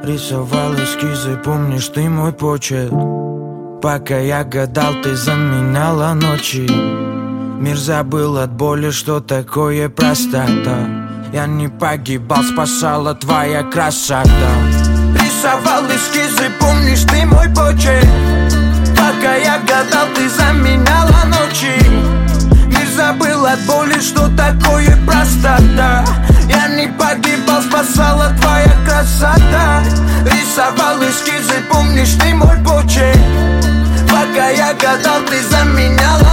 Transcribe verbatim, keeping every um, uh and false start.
Рисовал эскизы, помнишь ты мой почерк? Пока я гадал, ты заменяла ночи. Мир забыл от боли, что такое простота. Я не погибал, спасала твоя красота. Рисовал эскизы, помнишь ты мой почерк? Пока я гадал, ты заменяла ночи. Мир забыл от боли, что такое простота. Я не погибал, спасала твоя красота. Рисовал эскизы, помнишь ты мой почерк? Пока я гадал, ты заменяла